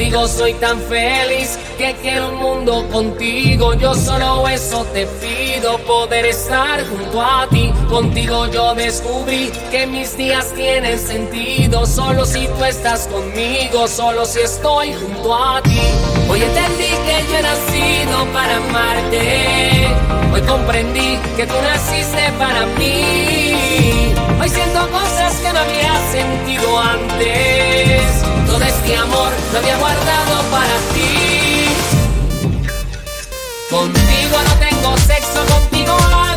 contigo soy tan feliz que quiero un mundo contigo. Yo solo eso te pido, poder estar junto a ti. Contigo yo descubrí que mis días tienen sentido. Solo si tú estás conmigo, solo si estoy junto a ti. Hoy entendí que yo he nacido para amarte. Hoy comprendí que tú naciste para mí. Hoy siento cosas que no había sentido antes. Todo este amor lo había guardado para ti. Contigo no tengo sexo, contigo